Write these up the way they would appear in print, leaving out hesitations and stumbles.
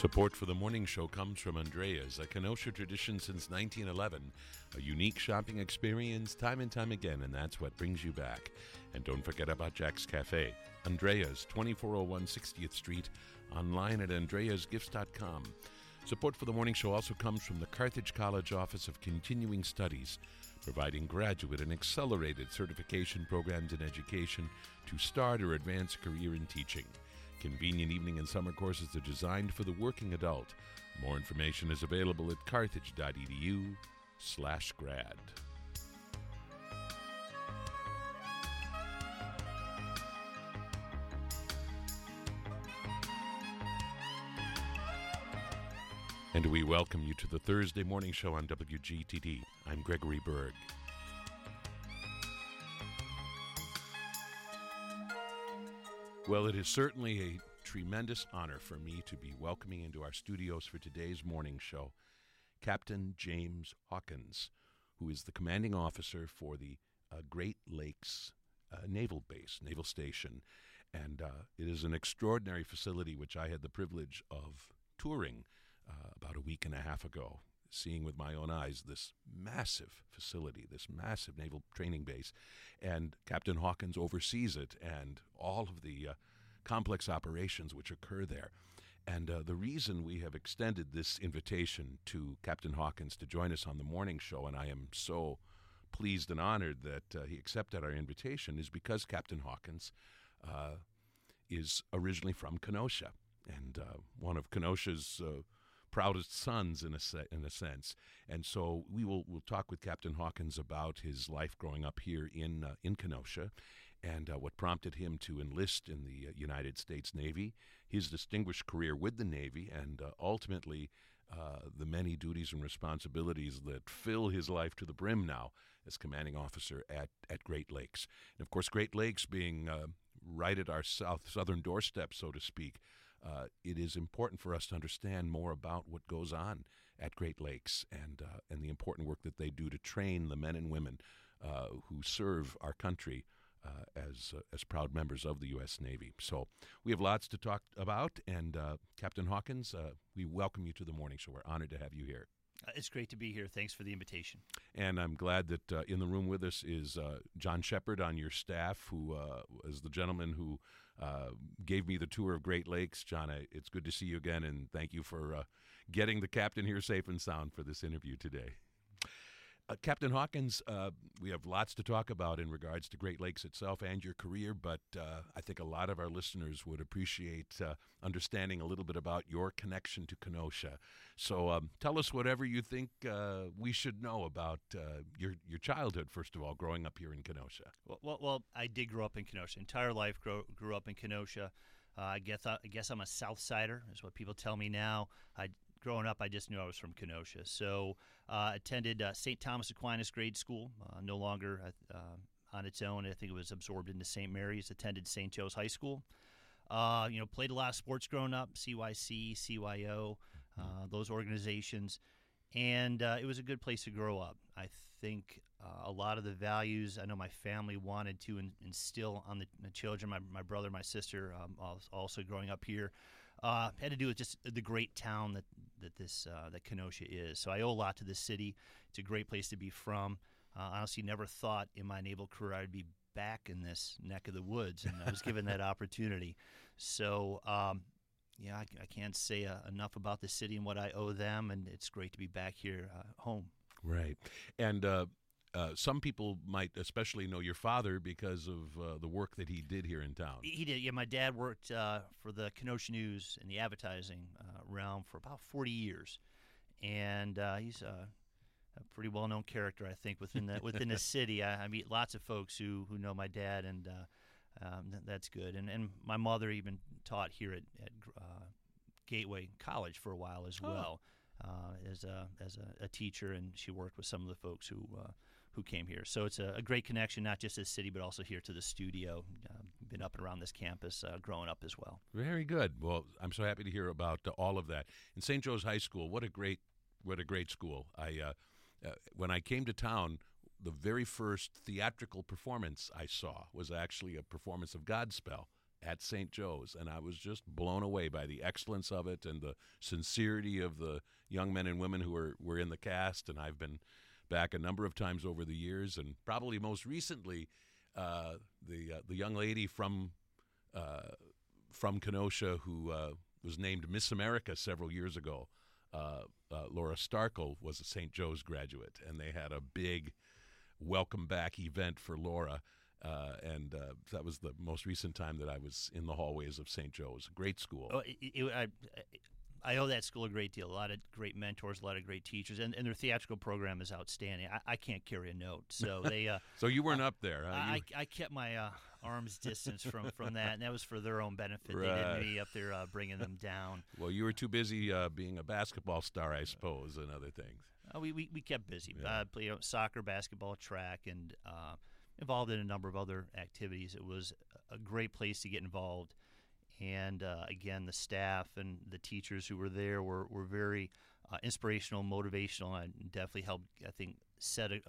Support for the morning show comes from Andrea's, a Kenosha tradition since 1911. A unique shopping experience time and time again, and that's what brings you back. And don't forget about Jack's Cafe. Andrea's, 2401 60th Street, online at andreasgifts.com. Support for the morning show also comes from the Carthage College Office of Continuing Studies, providing graduate and accelerated certification programs in education to start or advance a career in teaching. Convenient evening and summer courses are designed for the working adult. More information is available at carthage.edu/grad. And we welcome you to the Thursday morning show on WGTD. I'm Gregory Berg. Well, it is certainly a tremendous honor for me to be welcoming into our studios for today's morning show Captain James Hawkins, who is the commanding officer for the Great Lakes Naval Base, Naval Station. And it is an extraordinary facility which I had the privilege of touring about a week and a half ago, seeing with my own eyes this massive facility, this massive naval training base. And Captain Hawkins oversees it and all of the complex operations which occur there. And the reason we have extended this invitation to Captain Hawkins to join us on the morning show, and I am so pleased and honored that he accepted our invitation, is because Captain Hawkins is originally from Kenosha, and one of Kenosha's proudest sons in a sense. And so we'll talk with Captain Hawkins about his life growing up here in Kenosha and what prompted him to enlist in the United States Navy, his distinguished career with the Navy, and ultimately the many duties and responsibilities that fill his life to the brim now as commanding officer at Great Lakes. And of course, Great Lakes being right at our southern doorstep, so to speak, it is important for us to understand more about what goes on at Great Lakes and the important work that they do to train the men and women who serve our country as proud members of the U.S. Navy. So we have lots to talk about, and Captain Hawkins, we welcome you to the morning show. We're honored to have you here. It's great to be here. Thanks for the invitation. And I'm glad that in the room with us is John Shepard on your staff, who is the gentleman who gave me the tour of Great Lakes. John, it's good to see you again, and thank you for getting the captain here safe and sound for this interview today. Captain Hawkins, we have lots to talk about in regards to Great Lakes itself and your career, but I think a lot of our listeners would appreciate understanding a little bit about your connection to Kenosha. So tell us whatever you think we should know about your childhood, first of all, growing up here in Kenosha. Well, I did grow up in Kenosha. Entire life grew up in Kenosha. I guess I'm a South Sider, is what people tell me now. Growing up, I just knew I was from Kenosha. So attended St. Thomas Aquinas grade school, no longer on its own. I think it was absorbed into St. Mary's. Attended St. Joe's High School. Played a lot of sports growing up, CYC, CYO, those organizations. And it was a good place to grow up. I think a lot of the values I know my family wanted to instill on the children, my brother, my sister, also growing up here, had to do with just the great town that Kenosha is. So I owe a lot to this city. It's a great place to be from. Honestly, never thought in my naval career I'd be back in this neck of the woods, and I was given that opportunity. So I can't say enough about the city and what I owe them, and it's great to be back here home. Right. And some people might especially know your father because of the work that he did here in town. He did. Yeah, my dad worked for the Kenosha News in the advertising realm for about 40 years. And he's a pretty well-known character, I think, within the city. I meet lots of folks who know my dad, and that's good. And my mother even taught here at Gateway College for a while as well, as a teacher, and she worked with some of the folks who came here. So it's a great connection, not just to the city, but also here to the studio. Been up and around this campus growing up as well. Very good. Well, I'm so happy to hear about all of that. In St. Joe's High School, what a great school. When I came to town, the very first theatrical performance I saw was actually a performance of Godspell at St. Joe's, and I was just blown away by the excellence of it and the sincerity of the young men and women who were in the cast. And I've been back a number of times over the years, and probably most recently, the young lady from Kenosha who was named Miss America several years ago, Laura Starkle, was a St. Joe's graduate, and they had a big welcome back event for Laura. And that was the most recent time that I was in the hallways of St. Joe's. Great school. Oh, I owe that school a great deal. A lot of great mentors, a lot of great teachers, and their theatrical program is outstanding. I can't carry a note, so they. So you weren't up there. Huh? I kept my arm's distance from that, and that was for their own benefit. Right. They didn't need me up there bringing them down. Well, you were too busy being a basketball star, I suppose, and other things. We kept busy. Yeah. Played soccer, basketball, track, and involved in a number of other activities. It was a great place to get involved. And again, the staff and the teachers who were there were very inspirational, motivational, and definitely helped, I think, set the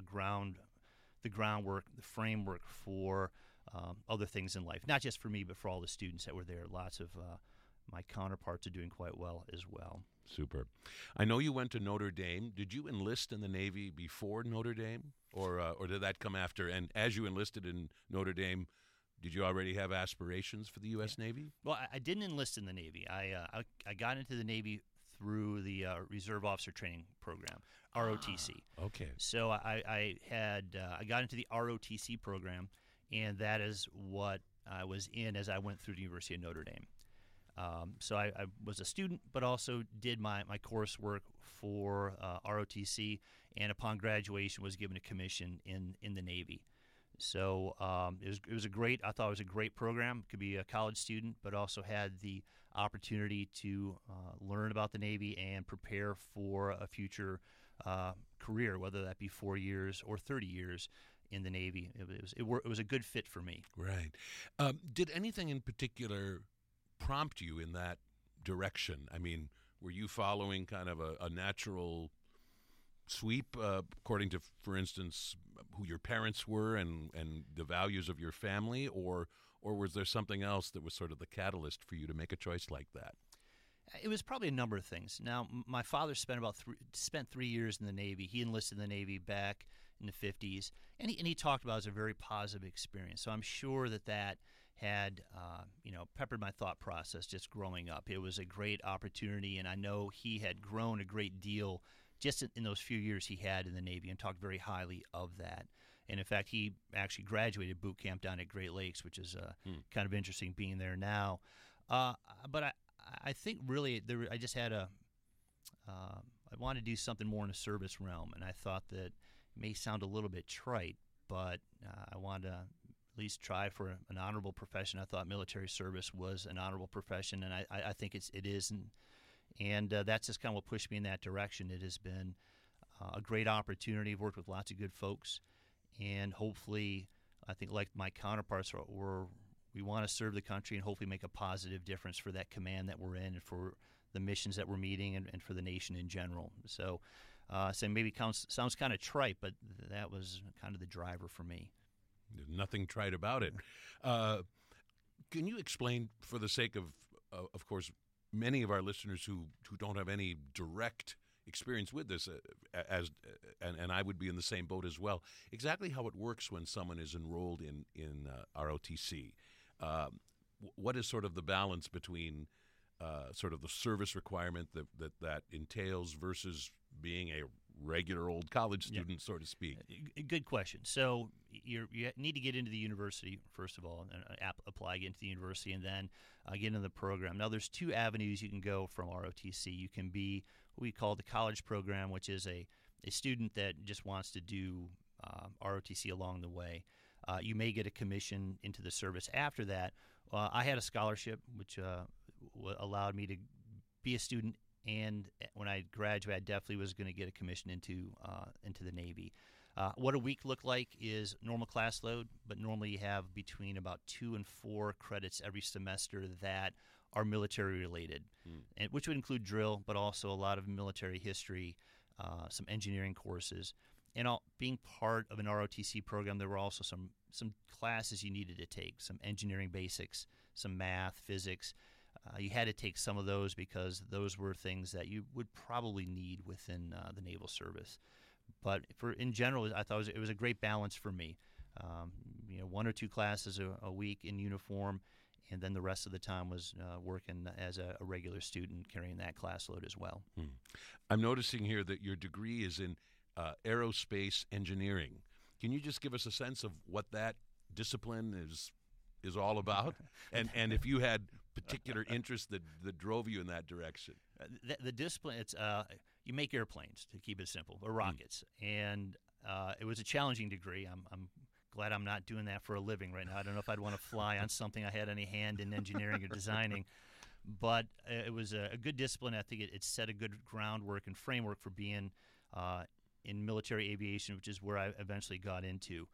groundwork, the framework for other things in life. Not just for me, but for all the students that were there. Lots of my counterparts are doing quite well as well. Super. I know you went to Notre Dame. Did you enlist in the Navy before Notre Dame, or did that come after? And as you enlisted in Notre Dame, did you already have aspirations for the U.S. Navy? Well, I didn't enlist in the Navy. I got into the Navy through the Reserve Officer Training Program, ROTC. Okay. So I got into the ROTC program, and that is what I was in as I went through the University of Notre Dame. So I was a student, but also did my coursework for ROTC, and upon graduation was given a commission in the Navy. So it was a great. I thought it was a great program. Could be a college student, but also had the opportunity to learn about the Navy and prepare for a future career, whether that be 4 years or 30 years in the Navy. It was a good fit for me. Right. Did anything in particular prompt you in that direction? I mean, were you following kind of a natural sweep according to, for instance, who your parents were and the values of your family, or was there something else that was sort of the catalyst for you to make a choice like that? It was probably a number of things. Now, my father spent 3 years in the Navy. He enlisted in the Navy back in the 50s, and he talked about it as a very positive experience. So I'm sure that had peppered my thought process just growing up. It was a great opportunity, and I know he had grown a great deal just in those few years he had in the Navy, and talked very highly of that. And in fact, he actually graduated boot camp down at Great Lakes, which is kind of interesting being there now. But I think really I just had I wanted to do something more in the service realm, and I thought that it may sound a little bit trite, but I wanted to at least try for an honorable profession. I thought military service was an honorable profession, and I think it is, and that's just kind of what pushed me in that direction. It has been a great opportunity. I've worked with lots of good folks, and hopefully, I think like my counterparts, we want to serve the country and hopefully make a positive difference for that command that we're in and for the missions that we're meeting and for the nation in general. So maybe sounds kind of trite, but that was kind of the driver for me. There's nothing trite about it. Can you explain, for the sake of course, many of our listeners who don't have any direct experience with this, and I would be in the same boat as well, exactly how it works when someone is enrolled in ROTC? What is sort of the balance between sort of the service requirement that entails versus being a regular old college student, so to speak? Good question. So you need to get into the university, first of all, and apply, get into the university, and then get into the program. Now, there's two avenues you can go from ROTC. You can be what we call the college program, which is a student that just wants to do ROTC along the way. You may get a commission into the service after that. I had a scholarship, which allowed me to be a student, and when I graduated, I definitely was going to get a commission into the Navy. What a week looked like is normal class load, but normally you have between about 2 and 4 credits every semester that are military related, and which would include drill, but also a lot of military history, some engineering courses. being part of an ROTC program, there were also some classes you needed to take, some engineering basics, some math, physics. You had to take some of those because those were things that you would probably need within the Naval Service. But in general, I thought it was a great balance for me. 1 or 2 classes a week in uniform, and then the rest of the time was working as a regular student, carrying that class load as well. I'm noticing here that your degree is in aerospace engineering. Can you just give us a sense of what that discipline is all about, and if you had particular interests that drove you in that direction? The discipline, it's you make airplanes, to keep it simple, or rockets, and it was a challenging degree. I'm glad I'm not doing that for a living right now. I don't know if I'd want to fly on something I had any hand in engineering or designing, but it was a good discipline. I think it set a good groundwork and framework for being in military aviation, which is where I eventually got into.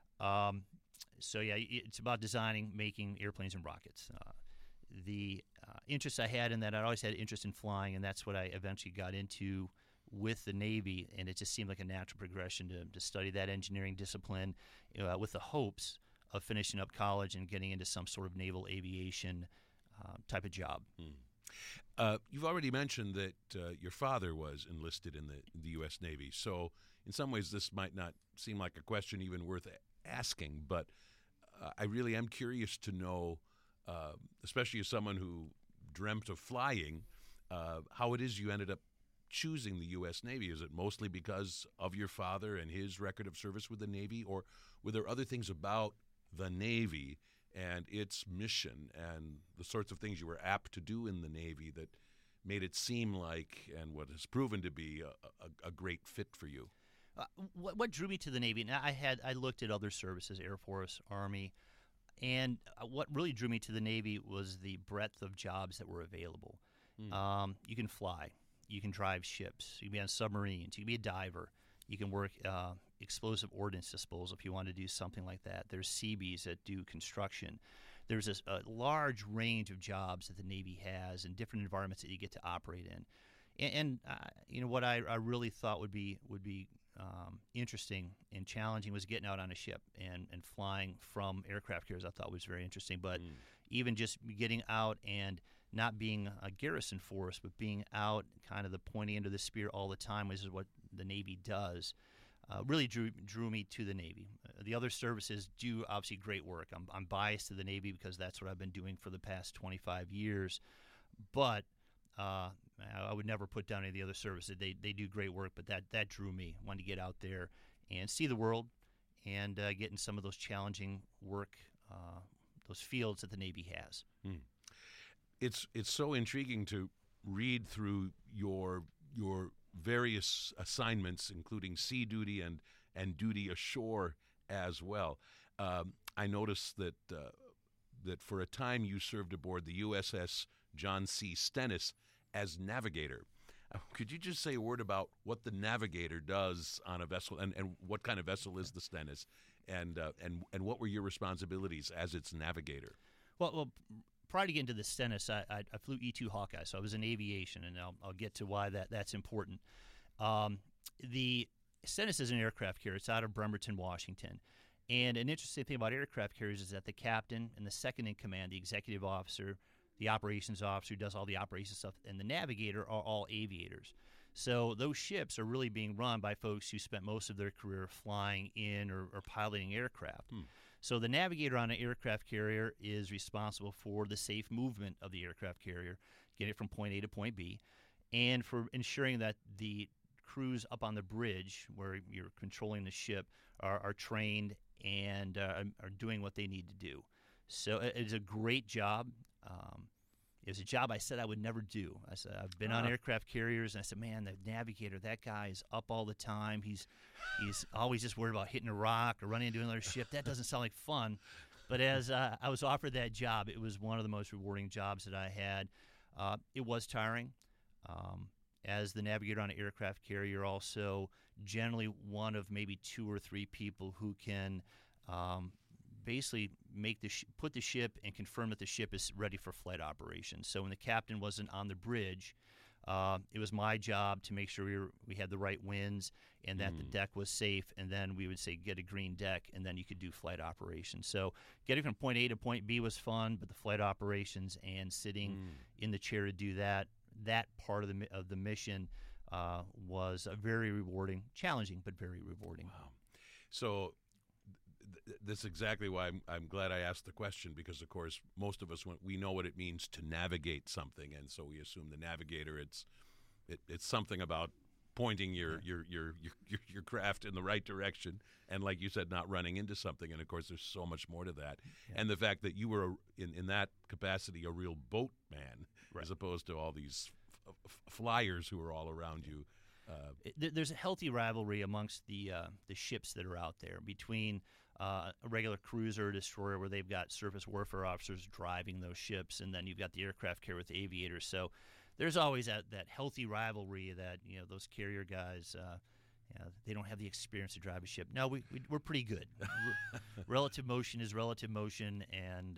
So yeah, it's about designing, making airplanes and rockets. The interest I had in that, I always had interest in flying, and that's what I eventually got into with the Navy, and it just seemed like a natural progression to study that engineering discipline with the hopes of finishing up college and getting into some sort of naval aviation type of job. You've already mentioned that your father was enlisted in the U.S. Navy, so in some ways this might not seem like a question even worth asking, but I really am curious to know, especially as someone who dreamt of flying, how it is you ended up choosing the U.S. Navy. Is it mostly because of your father and his record of service with the Navy, or were there other things about the Navy and its mission and the sorts of things you were apt to do in the Navy that made it seem like, and what has proven to be, a great fit for you? What drew me to the Navy? Now, I looked at other services, Air Force, Army, and what really drew me to the Navy was the breadth of jobs that were available. You can fly, you can drive ships, you can be on submarines, you can be a diver, you can work explosive ordnance disposal if you want to do something like that. There's Seabees that do construction. There's a large range of jobs that the Navy has and different environments that you get to operate in. And what I really thought would be interesting and challenging was getting out on a ship and flying from aircraft carriers. I thought was very interesting. But even just getting out and not being a garrison force, but being out kind of the pointy end of the spear all the time, which is what the Navy does, really drew me to the Navy. The other services do obviously great work. I'm biased to the Navy because that's what I've been doing for the past 25 years. But I would never put down any of the other services. They do great work, but that drew me. I wanted to get out there and see the world and get in some of those challenging work, those fields that the Navy has. It's so intriguing to read through your various assignments, including sea duty and duty ashore as well. I noticed that for a time you served aboard the USS John C. Stennis as navigator. Could you just say a word about what the navigator does on a vessel, and what kind of vessel is the Stennis, and what were your responsibilities as its navigator? Well, prior to getting to the Stennis, I flew E-2 Hawkeye, so I was in aviation, and I'll get to why that's important. The Stennis is an aircraft carrier. It's out of Bremerton, Washington. And an interesting thing about aircraft carriers is that the captain and the second in command, the executive officer, the operations officer who does all the operations stuff, and the navigator are all aviators. So those ships are really being run by folks who spent most of their career flying in or piloting aircraft. So the navigator on an aircraft carrier is responsible for the safe movement of the aircraft carrier, getting it from point A to point B, and for ensuring that the crews up on the bridge where you're controlling the ship are trained and are doing what they need to do. So it's a great job. It was a job I said I would never do. I said, I've been on aircraft carriers, and I said, man, the navigator, that guy is up all the time. He's always just worried about hitting a rock or running into another ship. That doesn't sound like fun. But as I was offered that job, it was one of the most rewarding jobs that I had. It was tiring. As the navigator on an aircraft carrier, you're also generally one of maybe 2 or 3 people who can basically put the ship and confirm that the ship is ready for flight operations. So when the captain wasn't on the bridge, It was my job to make sure we had the right winds and that the deck was safe, and then we would say get a green deck, and then you could do flight operations. So getting from point A to point B was fun, but the flight operations and sitting in the chair to do that part of the mission was very rewarding, challenging, but very rewarding. Wow. So that's exactly why I'm glad I asked the question, because, of course, most of us, we know what it means to navigate something, and so we assume the navigator, it's something about pointing your craft in the right direction, and like you said, not running into something. And of course, there's so much more to that. Yeah. And the fact that you were in that capacity a real boatman, right, as opposed to all these flyers who are all around you. There's a healthy rivalry amongst the ships that are out there between a regular cruiser or destroyer, where they've got surface warfare officers driving those ships, and then you've got the aircraft carrier with the aviators. So there's always that healthy rivalry that, those carrier guys, they don't have the experience to drive a ship. No, we're pretty good. Relative motion is relative motion, and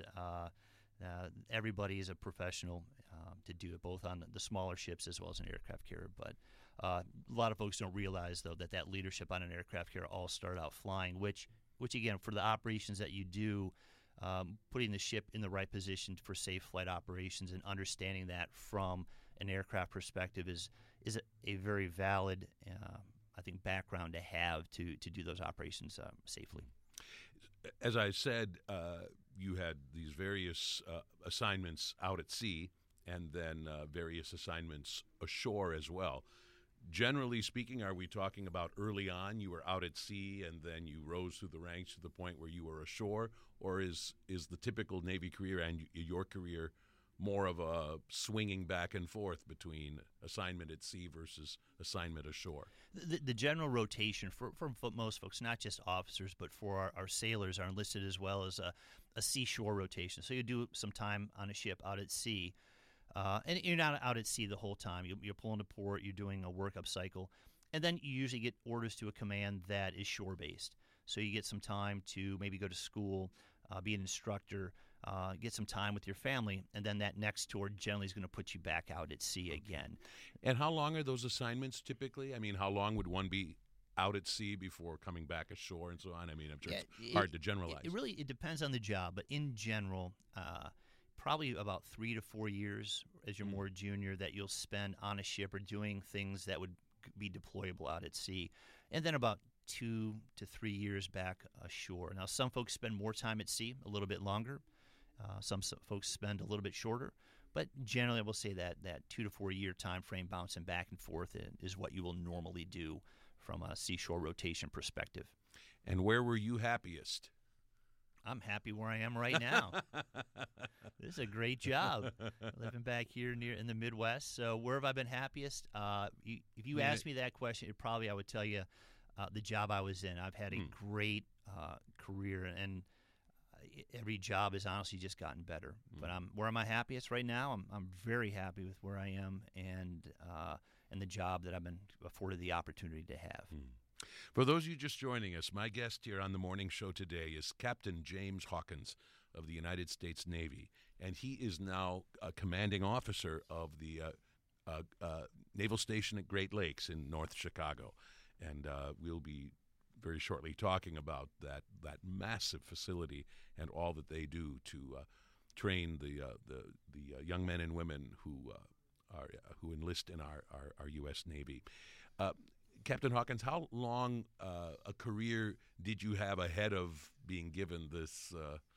everybody is a professional to do it, both on the smaller ships as well as an aircraft carrier. But a lot of folks don't realize, though, that leadership on an aircraft carrier all start out flying, which again, for the operations that you do, putting the ship in the right position for safe flight operations and understanding that from an aircraft perspective is a very valid, I think, background to have to do those operations safely. As I said, you had these various assignments out at sea, and then various assignments ashore as well. Generally speaking, are we talking about early on you were out at sea and then you rose through the ranks to the point where you were ashore, or is the typical Navy career and your career more of a swinging back and forth between assignment at sea versus assignment ashore? The general rotation for most folks, not just officers, but for our sailors, are enlisted as well as a seashore rotation. So you do some time on a ship out at sea. And you're not out at sea the whole time. You're pulling to port, you're doing a workup cycle, and then you usually get orders to a command that is shore-based. So you get some time to maybe go to school, be an instructor, get some time with your family, and then that next tour generally is going to put you back out at sea again. And how long are those assignments typically? I mean, how long would one be out at sea before coming back ashore and so on? I mean, I'm sure it's hard to generalize. It depends on the job, but in general, probably about 3 to 4 years as you're more junior that you'll spend on a ship or doing things that would be deployable out at sea. And then about 2 to 3 years back ashore. Now, some folks spend more time at sea, a little bit longer. Some folks spend a little bit shorter. But generally, I will say that 2 to 4 year time frame bouncing back and forth is what you will normally do from a seashore rotation perspective. And where were you happiest? I'm happy where I am right now. This is a great job, living back here near in the Midwest. So where have I been happiest? If you asked me that question, I would tell you the job I was in. I've had a great career, and every job has honestly just gotten better. But where am I happiest right now? I'm very happy with where I am and the job that I've been afforded the opportunity to have. For those of you just joining us, my guest here on the morning show today is Captain James Hawkins of the United States Navy, and he is now a commanding officer of the Naval Station at Great Lakes in North Chicago. And we'll be very shortly talking about that massive facility and all that they do to train the young men and women who enlist in our U.S. Navy. Captain Hawkins, how long a career did you have ahead of being given this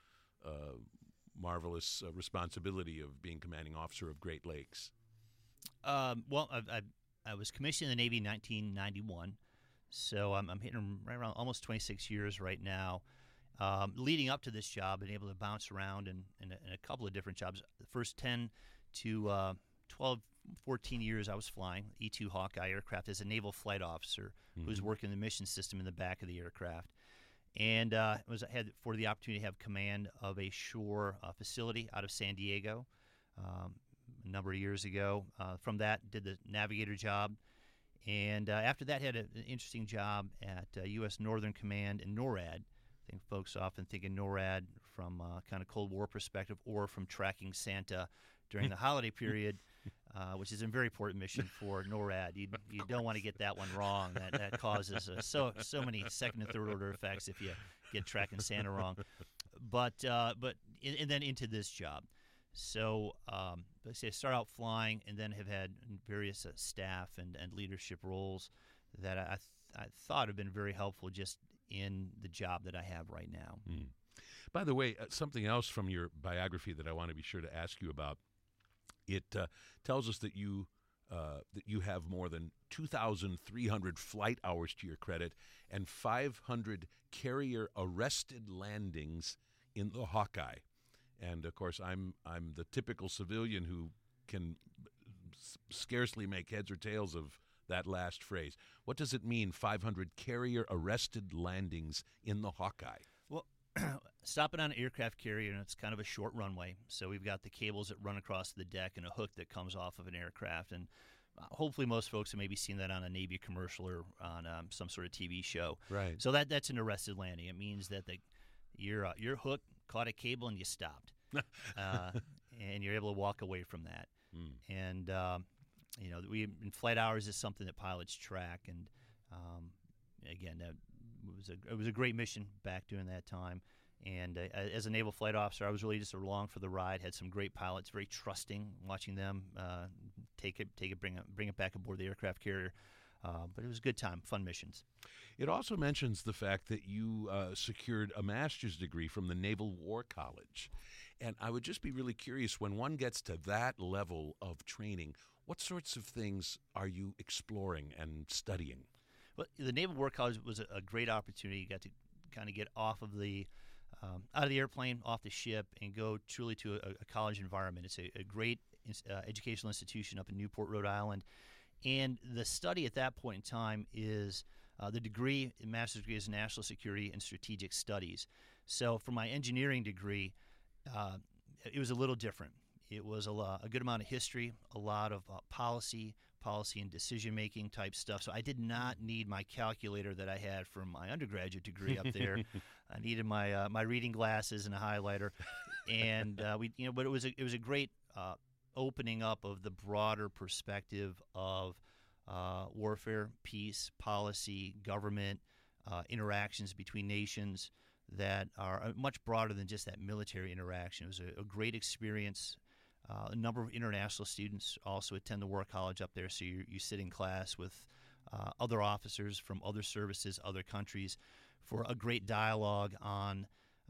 marvelous responsibility of being commanding officer of Great Lakes? Well, I was commissioned in the Navy in 1991, so I'm hitting right around almost 26 years right now. Leading up to this job, I've been able to bounce around in a couple of different jobs. The first 10 to 12, 14 years I was flying E-2 Hawkeye aircraft as a naval flight officer who was working the mission system in the back of the aircraft. And I had for the opportunity to have command of a shore facility out of San Diego a number of years ago. From that, did the navigator job. And after that, had an interesting job at U.S. Northern Command and NORAD. I think folks often think of NORAD from kind of Cold War perspective or from tracking Santa during the holiday period, which is a very important mission for NORAD. You don't want to get that one wrong. That causes so many second and third order effects if you get tracking Santa wrong. But and then into this job. So let's say I start out flying and then have had various staff and leadership roles that I thought have been very helpful just in the job that I have right now. By the way, something else from your biography that I want to be sure to ask you about. It tells us that you have more than 2,300 flight hours to your credit and 500 carrier-arrested landings in the Hawkeye. And, of course, I'm the typical civilian who can scarcely make heads or tails of that last phrase. What does it mean, 500 carrier-arrested landings in the Hawkeye? Well, stopping on an aircraft carrier, and it's kind of a short runway. So we've got the cables that run across the deck and a hook that comes off of an aircraft. And hopefully most folks have maybe seen that on a Navy commercial or on some sort of TV show. Right. So that's an arrested landing. It means that your hook caught a cable and you stopped. And you're able to walk away from that. And in flight hours is something that pilots track, and again, it was a great mission back during that time. And as a naval flight officer, I was really just along for the ride. Had some great pilots, very trusting, watching them take it, bring it back aboard the aircraft carrier. But it was a good time, fun missions. It also mentions the fact that you secured a master's degree from the Naval War College. And I would just be really curious, when one gets to that level of training, what sorts of things are you exploring and studying? Well, the Naval War College was a great opportunity. You got to kind of get off of out of the airplane, off the ship, and go truly to a college environment. It's a great educational institution up in Newport, Rhode Island. And the study at that point in time is the master's degree is National Security and Strategic Studies. So for my engineering degree, it was a little different. It was a good amount of history, a lot of policy and decision-making type stuff. So I did not need my calculator that I had from my undergraduate degree up there. I needed my reading glasses and a highlighter, and but it was a great opening up of the broader perspective of warfare, peace, policy, government, interactions between nations that are much broader than just that military interaction. It was a great experience. A number of international students also attend the War College up there, so you sit in class with other officers from other services, other countries, for a great dialogue on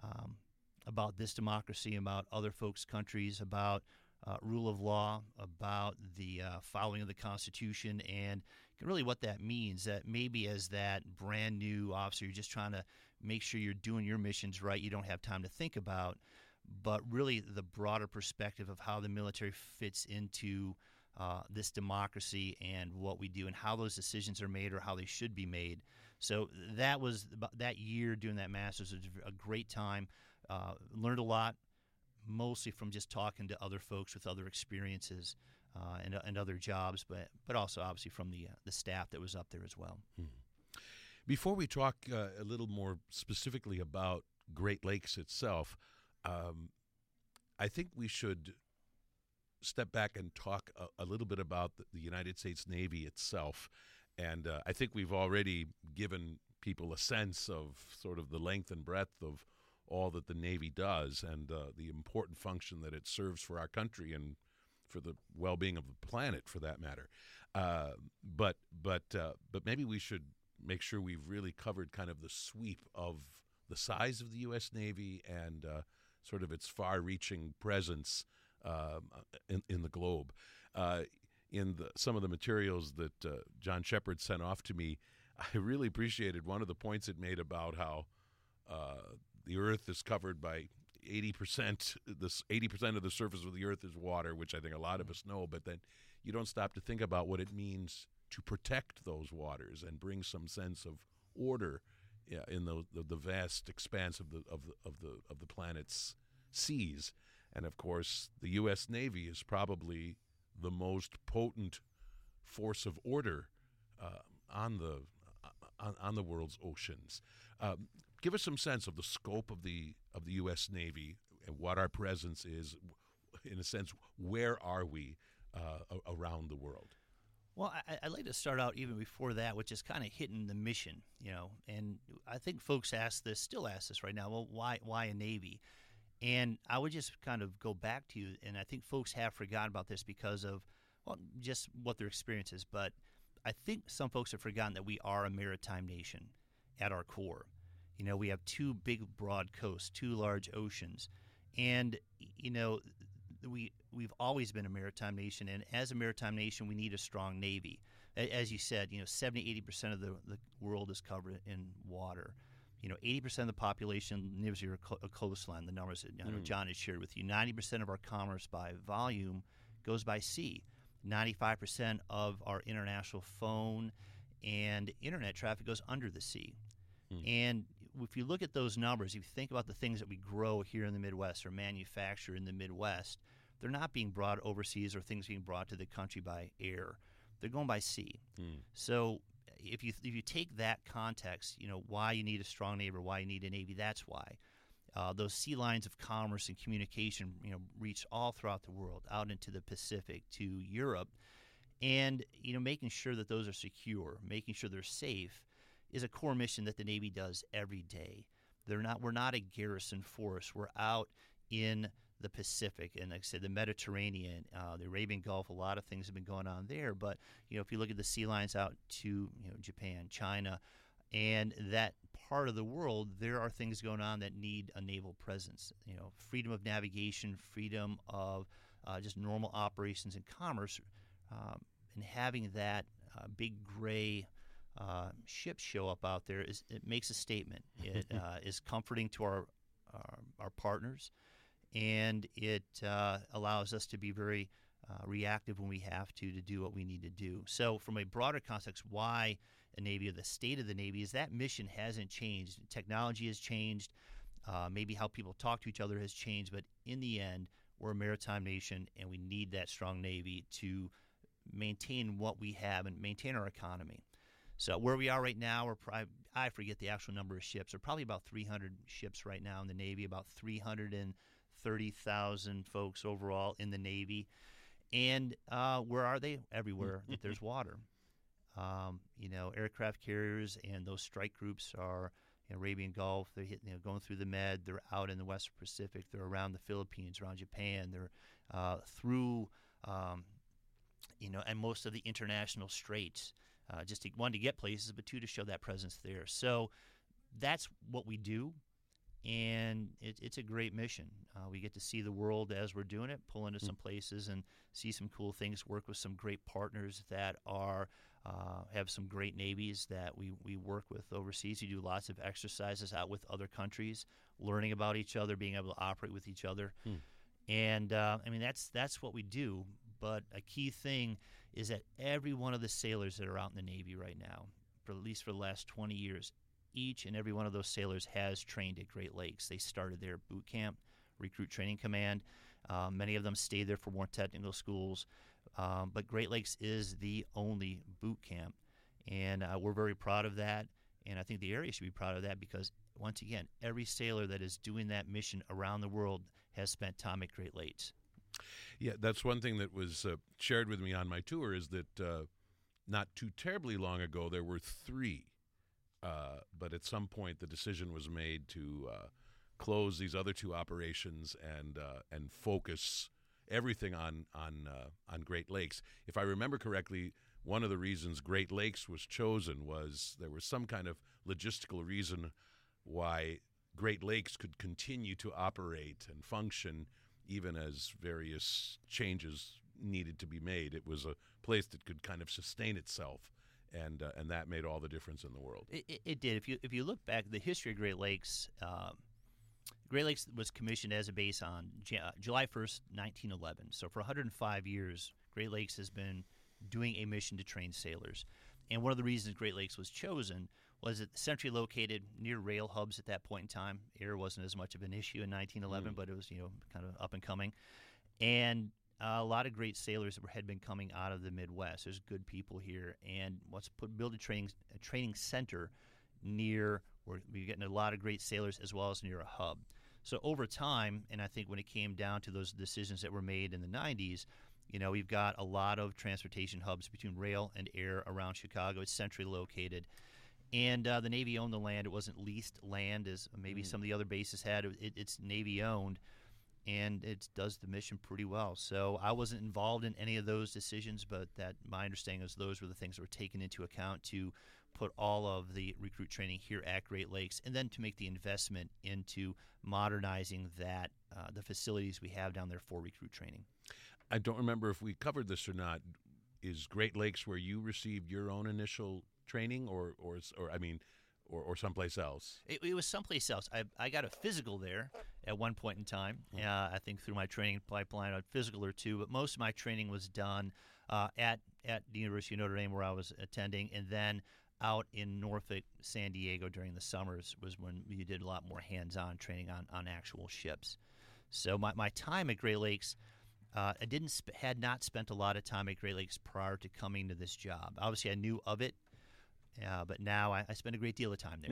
about this democracy, about other folks' countries, about rule of law, about the following of the Constitution, and really what that means. That maybe as that brand new officer, you're just trying to make sure you're doing your missions right, you don't have time to think about, but really the broader perspective of how the military fits into this democracy and what we do and how those decisions are made or how they should be made. So that year doing that master's was a great time. Learned a lot, mostly from just talking to other folks with other experiences and other jobs, but also obviously from the staff that was up there as well. Before we talk a little more specifically about Great Lakes itself, I think we should step back and talk a little bit about the United States Navy itself. And I think we've already given people a sense of sort of the length and breadth of all that the Navy does and the important function that it serves for our country and for the well-being of the planet, for that matter. But maybe we should make sure we've really covered kind of the sweep of the size of the U.S. Navy and sort of its far-reaching presence in the globe. In some of the materials that John Shepard sent off to me, I really appreciated one of the points it made about how the Earth is covered by 80%. This 80% of the surface of the Earth is water, which I think a lot of us know. But then you don't stop to think about what it means to protect those waters and bring some sense of order in the vast expanse of the planet's seas. And of course, the U.S. Navy is probably the most potent force of order on the world's oceans. give us some sense of the scope of the U.S. Navy and what our presence is. In a sense, where are we around the world? Well, I'd like to start out even before that, which is kind of hitting the mission, and I think folks still ask this right now, well, why a Navy? And I would just kind of go back to you, and I think folks have forgotten about this because of, well, just what their experience is, but I think some folks have forgotten that we are a maritime nation at our core. We have two big, broad coasts, two large oceans, and, we've always been a maritime nation, and as a maritime nation, we need a strong Navy. As you said, 70-80% of the world is covered in water. 80% of the population lives near a coastline. The numbers that John has shared with you. 90% of our commerce by volume goes by sea. 95% of our international phone and internet traffic goes under the sea. And if you look at those numbers, if you think about the things that we grow here in the Midwest or manufacture in the Midwest, they're not being brought overseas or things being brought to the country by air. They're going by sea. So if you take that context, why you need a strong Navy or why you need a Navy, that's why. Those sea lines of commerce and communication, reach all throughout the world, out into the Pacific, to Europe. And, making sure that those are secure, making sure they're safe, is a core mission that the Navy does every day. We're not a garrison force. We're out in the Pacific and, like I said, the Mediterranean, the Arabian Gulf. A lot of things have been going on there. But if you look at the sea lines out to Japan, China, and that part of the world, there are things going on that need a naval presence. Freedom of navigation, freedom of just normal operations and commerce, and having that big gray ships show up out there it makes a statement. It is comforting to our partners, and it allows us to be very reactive when we have to do what we need to do. So from a broader context, why a Navy or the state of the Navy is that mission hasn't changed. Technology has changed. Maybe how people talk to each other has changed. But in the end, we're a maritime nation, and we need that strong Navy to maintain what we have and maintain our economy. So where we are right now, I forget the actual number of ships. There are probably about 300 ships right now in the Navy, about 330,000 folks overall in the Navy. And where are they? Everywhere that there's water. Aircraft carriers and those strike groups are Arabian Gulf. They're going through the Med. They're out in the Western Pacific. They're around the Philippines, around Japan. They're through, and most of the international straits. One, to get places, but two, to show that presence there. So that's what we do, and it's a great mission. We get to see the world as we're doing it, pull into some places and see some cool things, work with some great partners that have some great navies that we work with overseas. We do lots of exercises out with other countries, learning about each other, being able to operate with each other. And, that's what we do. But a key thing is that every one of the sailors that are out in the Navy right now, at least for the last 20 years, each and every one of those sailors has trained at Great Lakes. They started their boot camp, Recruit Training Command. Many of them stayed there for more technical schools. But Great Lakes is the only boot camp. And we're very proud of that. And I think the area should be proud of that because, once again, every sailor that is doing that mission around the world has spent time at Great Lakes. Yeah, that's one thing that was shared with me on my tour is that not too terribly long ago there were 3, but at some point the decision was made to close these other 2 operations and focus everything on Great Lakes. If I remember correctly, one of the reasons Great Lakes was chosen was there was some kind of logistical reason why Great Lakes could continue to operate and function even as various changes needed to be made. It was a place that could kind of sustain itself, and that made all the difference in the world. It did. If you look back at the history of Great Lakes was commissioned as a base on July 1st, 1911. So for 105 years, Great Lakes has been doing a mission to train sailors. And one of the reasons Great Lakes was chosen was it centrally located near rail hubs at that point in time. Air wasn't as much of an issue in 1911, but it was kind of up and coming. And a lot of great sailors had been coming out of the Midwest. There's good people here, and build a training center near We're getting a lot of great sailors as well as near a hub. So over time, and I think when it came down to those decisions that were made in the 90s, we've got a lot of transportation hubs between rail and air around Chicago. It's centrally located. And the Navy owned the land. It wasn't leased land as maybe some of the other bases had. It's Navy-owned, and it does the mission pretty well. So I wasn't involved in any of those decisions, but my understanding is those were the things that were taken into account to put all of the recruit training here at Great Lakes, and then to make the investment into modernizing the facilities we have down there for recruit training. I don't remember if we covered this or not. Is Great Lakes where you received your own initial training, or someplace else? It was someplace else. I got a physical there at one point in time. I think through my training pipeline, a physical or two. But most of my training was done at the University of Notre Dame, where I was attending, and then out in Norfolk, San Diego during the summers was when you did a lot more hands-on training on actual ships. So my time at Great Lakes, I had not spent a lot of time at Great Lakes prior to coming to this job. Obviously, I knew of it, but now I spend a great deal of time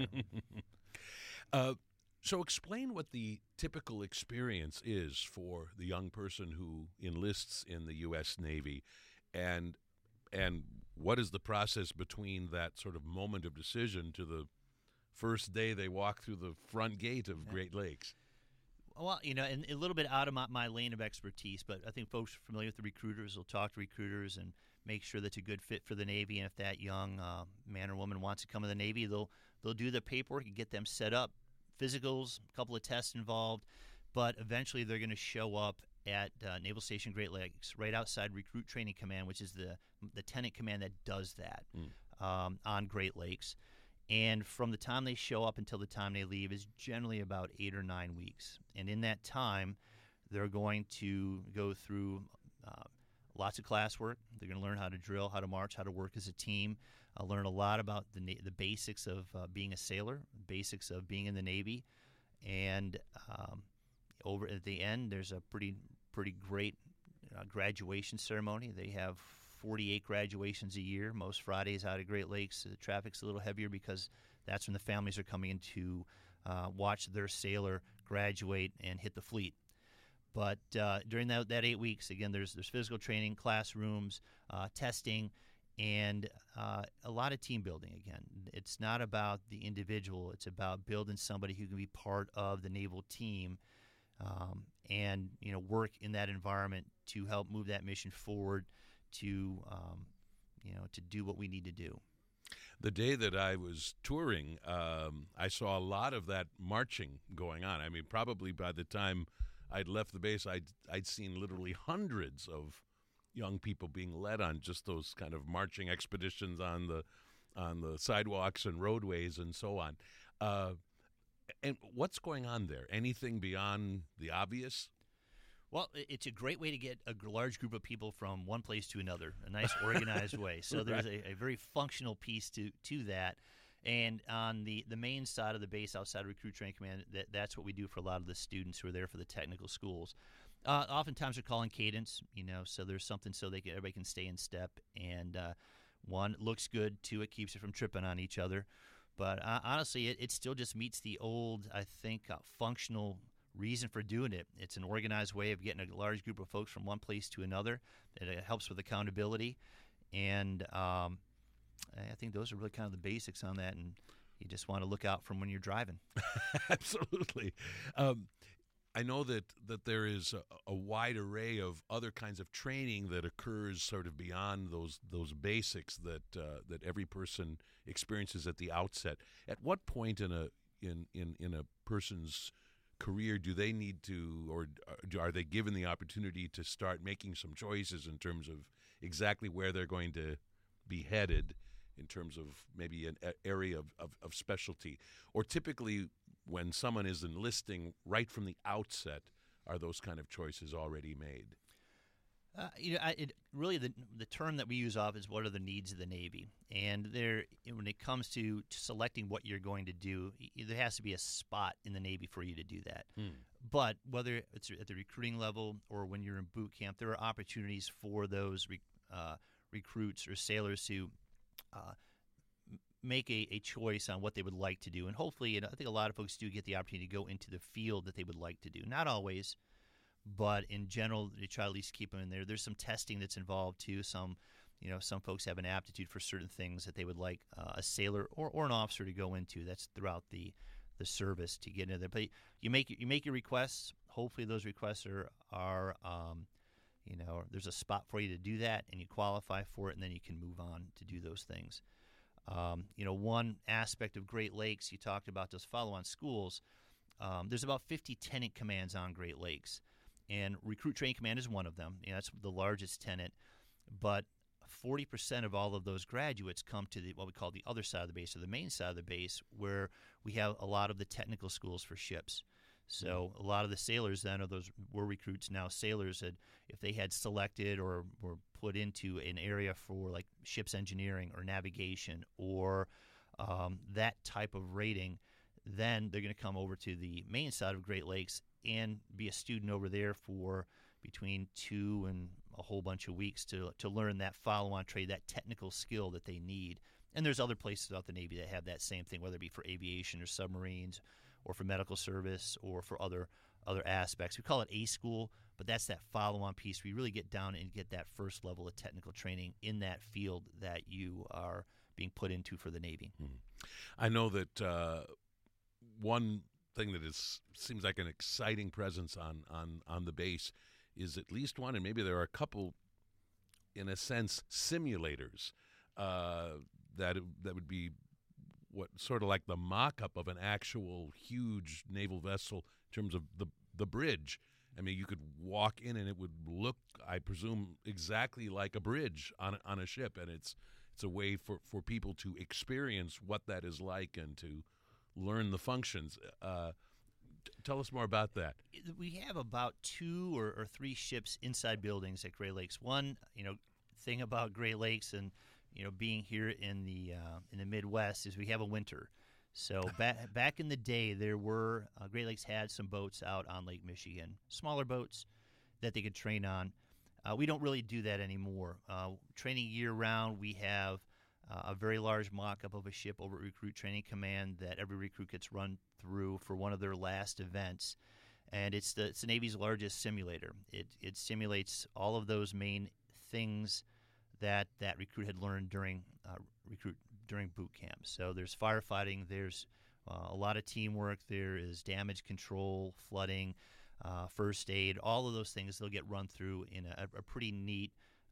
there. So explain what the typical experience is for the young person who enlists in the U.S. Navy, and what is the process between that sort of moment of decision to the first day they walk through the front gate of Great Lakes? Well, and a little bit out of my lane of expertise, but I think folks familiar with the recruiters will talk to recruiters and make sure that's a good fit for the Navy. And if that young man or woman wants to come to the Navy, they'll do the paperwork and get them set up, physicals, a couple of tests involved, but eventually they're going to show up at Naval Station Great Lakes, right outside Recruit Training Command, which is the tenant command that does that on Great Lakes. And from the time they show up until the time they leave is generally about 8 or 9 weeks. And in that time, they're going to go through lots of classwork. They're going to learn how to drill, how to march, how to work as a team, learn a lot about the basics of being a sailor, basics of being in the Navy. And over at the end, there's a pretty great graduation ceremony. They have 48 graduations a year. Most Fridays out of Great Lakes, the traffic's a little heavier because that's when the families are coming in to watch their sailor graduate and hit the fleet. But during that 8 weeks, again, there's physical training, classrooms, testing, and a lot of team building. Again, it's not about the individual. It's about building somebody who can be part of the naval team and work in that environment to help move that mission forward, to do what we need to do. The day that I was touring, I saw a lot of that marching going on. I mean, probably by the time I'd left the base, I'd seen literally hundreds of young people being led on just those kind of marching expeditions on the sidewalks and roadways and so on. And what's going on there? Anything beyond the obvious? Well, it's a great way to get a large group of people from one place to another, a nice organized way. So there's a very functional piece to that. And on the main side of the base outside Recruit Training Command, that's what we do for a lot of the students who are there for the technical schools. Oftentimes they're calling cadence, so there's something so everybody can stay in step. And one, it looks good. Two, it keeps you from tripping on each other. But honestly, it still just meets the old, I think, functional reason for doing it. It's an organized way of getting a large group of folks from one place to another. It helps with accountability. And I think those are really kind of the basics on that. And you just want to look out from when you're driving. Absolutely. I know that there is a wide array of other kinds of training that occurs sort of beyond those basics that every person experiences at the outset. At what point in a person's career do they need to, or are they given the opportunity to start making some choices in terms of exactly where they're going to be headed in terms of maybe an area of specialty? Or typically when someone is enlisting right from the outset, are those kind of choices already made? Really the term that we use often is what are the needs of the Navy, and when it comes to selecting what you're going to do, there has to be a spot in the Navy for you to do that. But whether it's at the recruiting level or when you're in boot camp, there are opportunities for those recruits or sailors to make a choice on what they would like to do. And hopefully, I think a lot of folks do get the opportunity to go into the field that they would like to do. Not always, but in general, they try to at least keep them in there. There's some testing that's involved too. Some folks have an aptitude for certain things that they would like a sailor or an officer to go into. That's throughout the service to get into there. But you make your requests. Hopefully, those requests are there's a spot for you to do that, and you qualify for it, and then you can move on to do those things. One aspect of Great Lakes, you talked about those follow-on schools. There's about 50 tenant commands on Great Lakes, and Recruit Training Command is one of them. That's the largest tenant, but 40% of all of those graduates come to what we call the other side of the base, or the main side of the base, where we have a lot of the technical schools for ships. So a lot of the sailors then, or those were recruits, now sailors, if they had selected or were put into an area for like ships engineering or navigation or that type of rating, then they're going to come over to the main side of Great Lakes and be a student over there for between 2 and a whole bunch of weeks to learn that follow-on trade, that technical skill that they need. And there's other places throughout the Navy that have that same thing, whether it be for aviation or submarines or for medical service or for other aspects. We call it A school, but that's that follow-on piece where you really get down and get that first level of technical training in that field that you are being put into for the Navy. Mm-hmm. I know that one thing that seems like an exciting presence on the base is at least one, and maybe there are a couple, in a sense, simulators that would be what sort of like the mock-up of an actual huge naval vessel in terms of the bridge. I mean, you could walk in and it would look, I presume, exactly like a bridge on a ship, and it's a way for people to experience what that is like and to learn the functions. Tell us more about that. We have about 2 or 3 ships inside buildings at Great Lakes. One, thing about Great Lakes and being here in the Midwest is we have a winter. So back in the day, there were Great Lakes had some boats out on Lake Michigan, smaller boats that they could train on. We don't really do that anymore. Training year round, we have a very large mock-up of a ship over at Recruit Training Command that every recruit gets run through for one of their last events. And it's the Navy's largest simulator. It simulates all of those main things that recruit had learned during boot camp. So there's firefighting, there's a lot of teamwork, there is damage control, flooding, first aid, all of those things they'll get run through in a pretty neat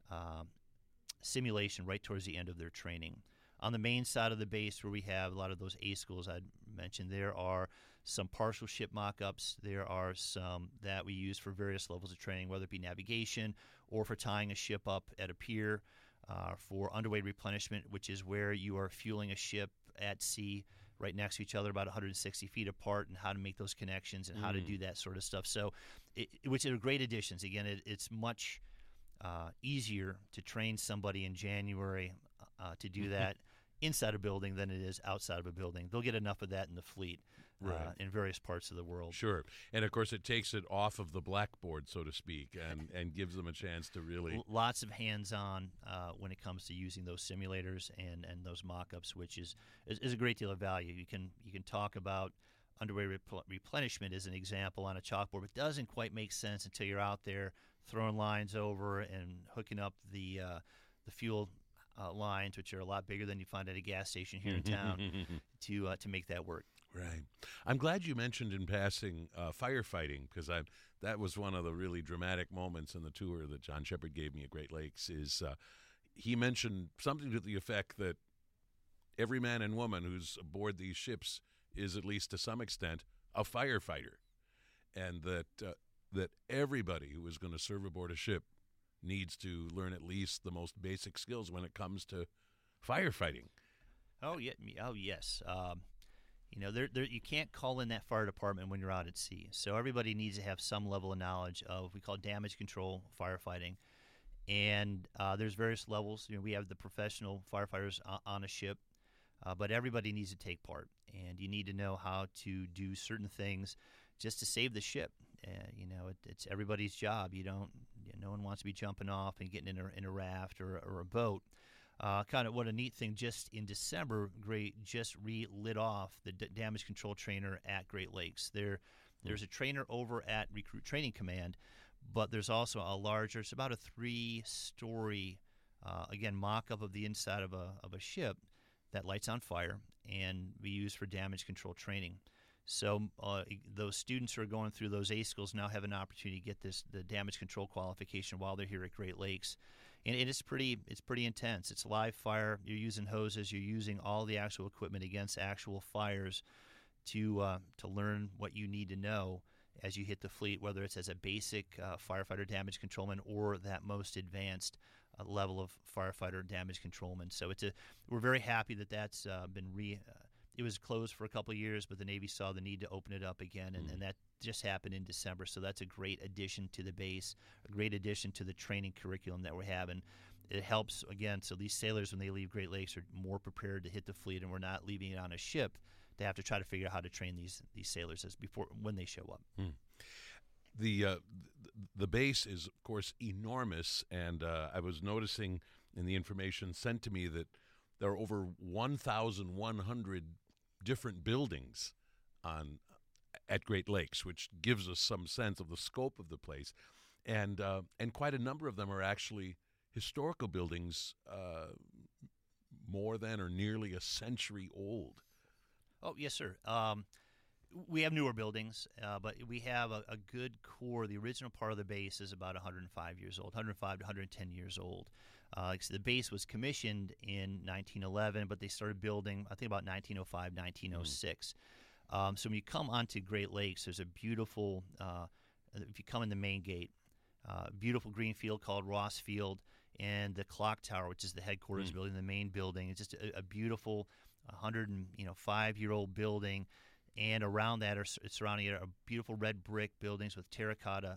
simulation right towards the end of their training. On the main side of the base where we have a lot of those A schools I mentioned, there are some partial ship mock-ups. There are some that we use for various levels of training, whether it be navigation or for tying a ship up at a pier, for underway replenishment, which is where you are fueling a ship at sea right next to each other about 160 feet apart, and how to make those connections and how to do that sort of stuff. So, which are great additions. Again, it's much easier to train somebody in January to do that inside a building than it is outside of a building. They'll get enough of that in the fleet in various parts of the world. Sure. And, of course, it takes it off of the blackboard, so to speak, and gives them a chance to really... Lots of hands-on when it comes to using those simulators and those mock-ups, which is a great deal of value. You can talk about underway replenishment as an example on a chalkboard, but it doesn't quite make sense until you're out there throwing lines over and hooking up the fuel lines, which are a lot bigger than you find at a gas station here in town, to make that work. Right. I'm glad you mentioned in passing firefighting, because that was one of the really dramatic moments in the tour that John Shepard gave me at Great Lakes. Is he mentioned something to the effect that every man and woman who's aboard these ships is, at least to some extent, a firefighter, and that everybody who is going to serve aboard a ship needs to learn at least the most basic skills when it comes to firefighting. Oh yeah. Oh yes. You can't call in that fire department when you're out at sea. So everybody needs to have some level of knowledge of we call damage control firefighting, and there's various levels. We have the professional firefighters on a ship, but everybody needs to take part, and you need to know how to do certain things just to save the ship. It's everybody's job. No one wants to be jumping off and getting in a raft or a boat. Kind of what a neat thing, just in December, just lit off the damage control trainer at Great Lakes. There's a trainer over at Recruit Training Command, but there's also a larger, it's about a 3-story, again, mock-up of the inside of a ship that lights on fire and be used for damage control training. So those students who are going through those A schools now have an opportunity to get the damage control qualification while they're here at Great Lakes. And it's pretty intense. It's live fire. You're using hoses. You're using all the actual equipment against actual fires to learn what you need to know as you hit the fleet, whether it's as a basic firefighter damage controlman or that most advanced level of firefighter damage controlman. So we're very happy that that's been it was closed for a couple of years, but the Navy saw the need to open it up again, and that just happened in December. So that's a great addition to the base, a great addition to the training curriculum that we have, and it helps, again, so these sailors, when they leave Great Lakes, are more prepared to hit the fleet, and we're not leaving it on a ship to have to try to figure out how to train these sailors when they show up. The base is, of course, enormous, and I was noticing in the information sent to me that there are over 1,100 different buildings at Great Lakes, which gives us some sense of the scope of the place, and quite a number of them are actually historical buildings, more than or nearly a century old. Oh, yes, sir. We have newer buildings, but we have a good core. The original part of the base is about 105 years old, 105 to 110 years old. So the base was commissioned in 1911, but they started building, I think, about 1905, 1906. So when you come onto Great Lakes, there's a beautiful, if you come in the main gate, beautiful green field called Ross Field, and the clock tower, which is the headquarters building, the main building. It's just a beautiful 105-year-old building. And around that it's surrounding it are beautiful red brick buildings with terracotta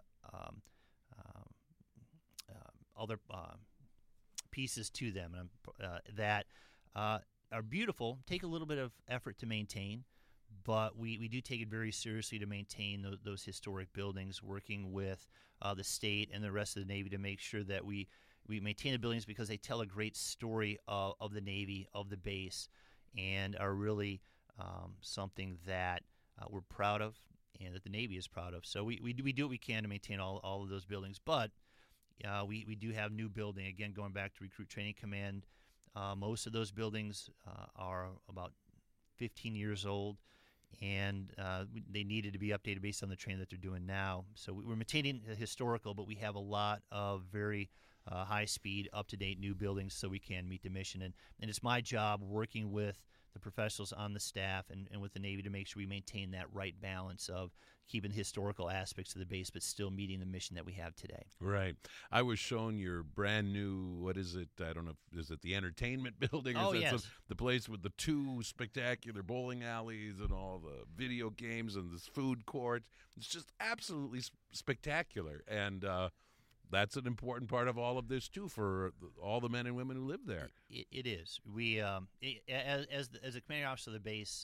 other pieces to them that are beautiful, take a little bit of effort to maintain, but we do take it very seriously to maintain those historic buildings, working with the state and the rest of the Navy to make sure that we maintain the buildings because they tell a great story of the Navy, of the base, and are really something that we're proud of and that the Navy is proud of. So we do what we can to maintain all of those buildings, but we do have new building. Again, going back to Recruit Training Command, most of those buildings are about 15 years old, and they needed to be updated based on the training that they're doing now. So we're maintaining the historical, but we have a lot of very high-speed, up-to-date new buildings so we can meet the mission. And it's my job working with the professionals on the staff and with the Navy to make sure we maintain that right balance of keeping historical aspects of the base but still meeting the mission that we have today. Right. I was shown your brand new, what is it? I don't know, is it the entertainment building? Or yes. The place with the 2 spectacular bowling alleys and all the video games and this food court. It's just absolutely spectacular. And that's an important part of all of this, too, for all the men and women who live there. It is. We, as a commanding officer of the base,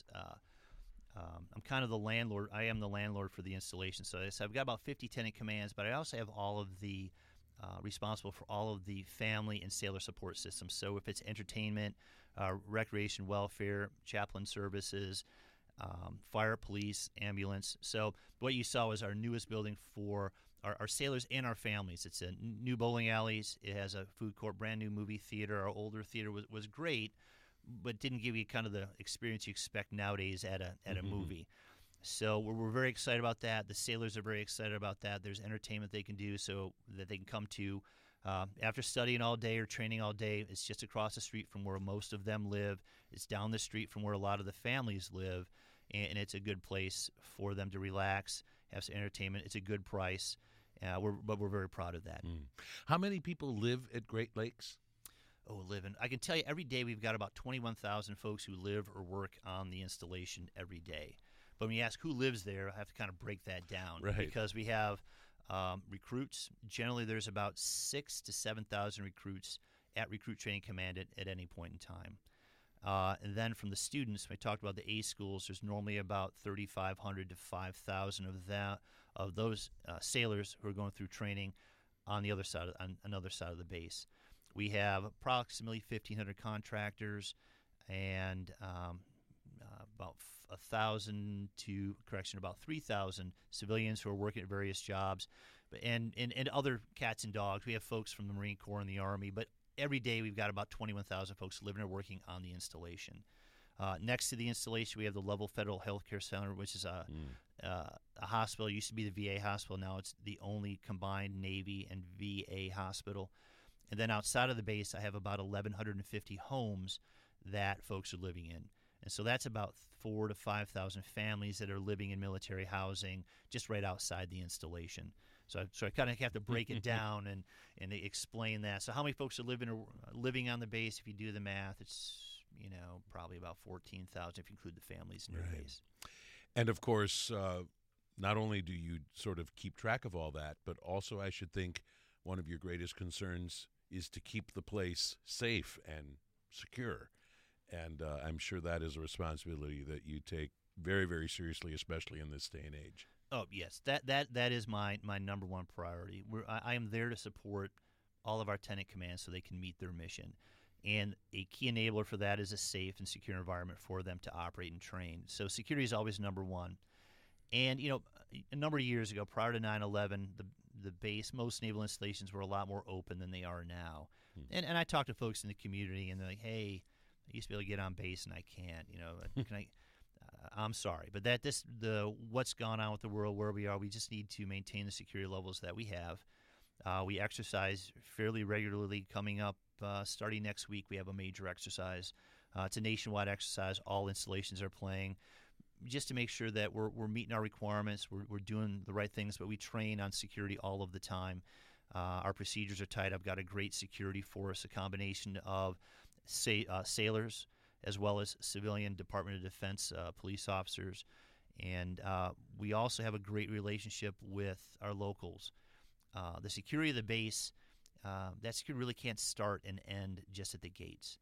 I'm kind of the landlord. I am the landlord for the installation. So I've got about 50 tenant commands, but I also have all of the responsible for all of the family and sailor support systems. So if it's entertainment, recreation, welfare, chaplain services, fire, police, ambulance. So what you saw was our newest building for our sailors and our families. It's a new bowling alleys. It has a food court, brand new movie theater. Our older theater was great, but didn't give you kind of the experience you expect nowadays at a movie. So we're very excited about that. The sailors are very excited about that. There's entertainment they can do so that they can come to after studying all day or training all day. It's just across the street from where most of them live. It's down the street from where a lot of the families live, and it's a good place for them to relax, have some entertainment. It's a good price. But we're very proud of that. How many people live at Great Lakes? Living. I can tell you every day we've got about 21,000 folks who live or work on the installation every day. But when you ask who lives there, I have to kind of break that down. Right. Because we have recruits. Generally, there's about 6,000 to 7,000 recruits at Recruit Training Command at any point in time. And then from the students, we talked about the A schools. There's normally about 3,500 to 5,000 of those sailors who are going through training on the other side, on another side of the base. We have approximately 1,500 contractors and about 3,000 civilians who are working at various jobs, and other cats and dogs. We have folks from the Marine Corps and the Army, but every day we've got about 21,000 folks living or working on the installation. Next to the installation, we have the Lovell Federal Healthcare Center, which is a hospital. It used to be the VA hospital. Now it's the only combined Navy and VA hospital. And then outside of the base, I have about 1,150 homes that folks are living in. And so that's about 4,000 to 5,000 families that are living in military housing just right outside the installation. So I kind of have to break it down and explain that. So how many folks are living on the base? If you do the math, it's probably about 14,000 if you include the families in your base. And of course, not only do you sort of keep track of all that, but also I should think one of your greatest concerns is to keep the place safe and secure. And I'm sure that is a responsibility that you take very, very seriously, especially in this day and age. Oh, yes. That is my number one priority. I am there to support all of our tenant commands so they can meet their mission. And a key enabler for that is a safe and secure environment for them to operate and train. So security is always number one. And, a number of years ago, prior to 9/11, the base, most naval installations were a lot more open than they are now. And I talk to folks in the community, and they're like, hey, I used to be able to get on base, and I can't. Can I? I'm sorry, but what's gone on with the world, where we are, we just need to maintain the security levels that we have. We exercise fairly regularly. Coming up, starting next week, we have a major exercise. It's a nationwide exercise. All installations are playing, just to make sure that we're meeting our requirements. We're doing the right things, but we train on security all of the time. Our procedures are tight. I've got a great security force, a combination of sailors as well as civilian Department of Defense police officers. And we also have a great relationship with our locals. The security of the base, that security really can't start and end just at the gates.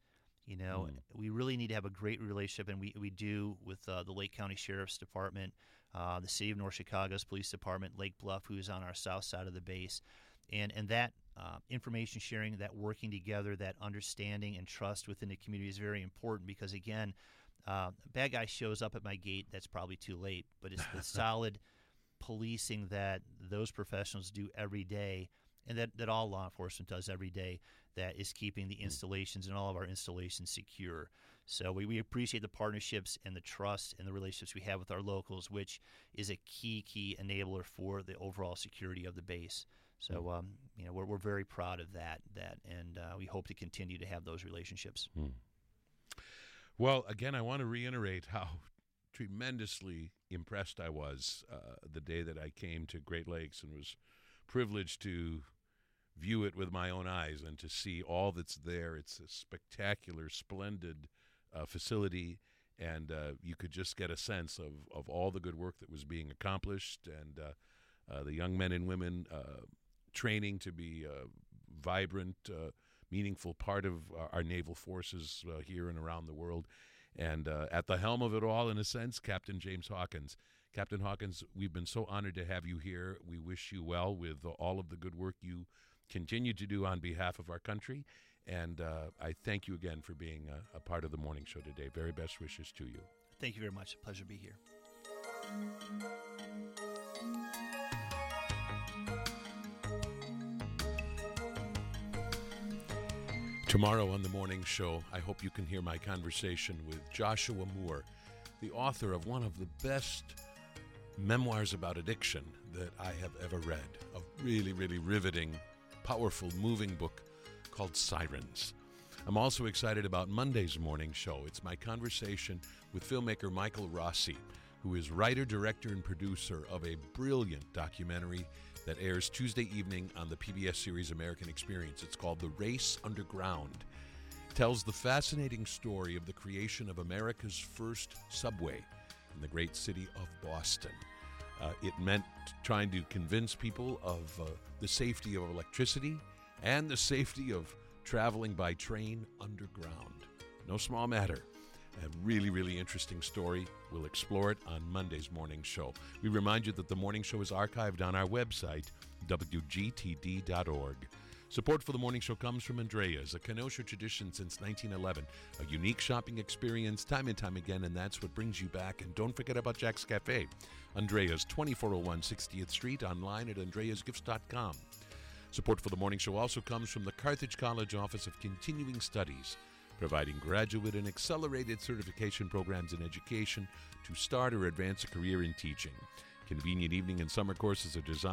We really need to have a great relationship, and we do with the Lake County Sheriff's Department, the City of North Chicago's Police Department, Lake Bluff, who's on our south side of the base. And that information sharing, that working together, that understanding and trust within the community is very important because, again, a bad guy shows up at my gate, that's probably too late. But it's the solid policing that those professionals do every day and that all law enforcement does every day that is keeping the installations and all of our installations secure. So we appreciate the partnerships and the trust and the relationships we have with our locals, which is a key enabler for the overall security of the base. So, we're very proud of that, and we hope to continue to have those relationships. Well, again, I want to reiterate how tremendously impressed I was the day that I came to Great Lakes and was privileged to view it with my own eyes and to see all that's there. It's a spectacular, splendid facility, and you could just get a sense of all the good work that was being accomplished and the young men and women training to be a vibrant, meaningful part of our naval forces here and around the world. And at the helm of it all, in a sense, Captain James Hawkins. Captain Hawkins, we've been so honored to have you here. We wish you well with all of the good work you continue to do on behalf of our country. And I thank you again for being a part of the morning show today. Very best wishes to you. Thank you very much. Pleasure to be here. Tomorrow on the morning show, I hope you can hear my conversation with Joshua Moore, the author of one of the best memoirs about addiction that I have ever read. A really, really riveting, powerful, moving book called Sirens. I'm also excited about Monday's morning show. It's my conversation with filmmaker Michael Rossi, who is writer, director, and producer of a brilliant documentary that airs Tuesday evening on the PBS series American Experience. It's called The Race Underground. It tells the fascinating story of the creation of America's first subway in the great city of Boston. It meant trying to convince people of the safety of electricity and the safety of traveling by train underground. No small matter. A really, really interesting story. We'll explore it on Monday's morning show. We remind you that the morning show is archived on our website, WGTD.org. Support for the morning show comes from Andrea's, a Kenosha tradition since 1911. A unique shopping experience time and time again, and that's what brings you back. And don't forget about Jack's Cafe. Andrea's, 2401 60th Street, online at andreasgifts.com. Support for the morning show also comes from the Carthage College Office of Continuing Studies, providing graduate and accelerated certification programs in education to start or advance a career in teaching. Convenient evening and summer courses are designed